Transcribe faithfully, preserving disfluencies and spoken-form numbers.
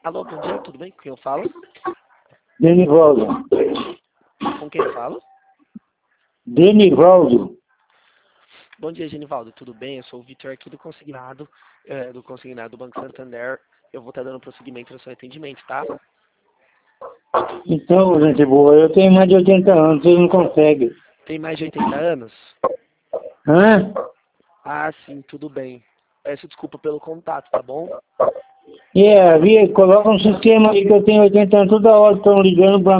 Alô, bom dia, tudo bem? Com quem eu falo? Denivaldo. Com quem eu falo? Denivaldo. Bom dia, Genivaldo, tudo bem? Eu sou o Vitor aqui do Consignado, é, do Consignado do Banco Santander. Eu vou estar dando prosseguimento no seu atendimento, tá? Então, gente boa, eu tenho mais de oitenta anos, vocês não conseguem. Tem mais de oitenta anos? Hã? Ah, sim, tudo bem. Peço desculpa pelo contato, tá bom? É, via, coloca um sistema aí que eu tenho oitenta anos, toda hora estão ligando pra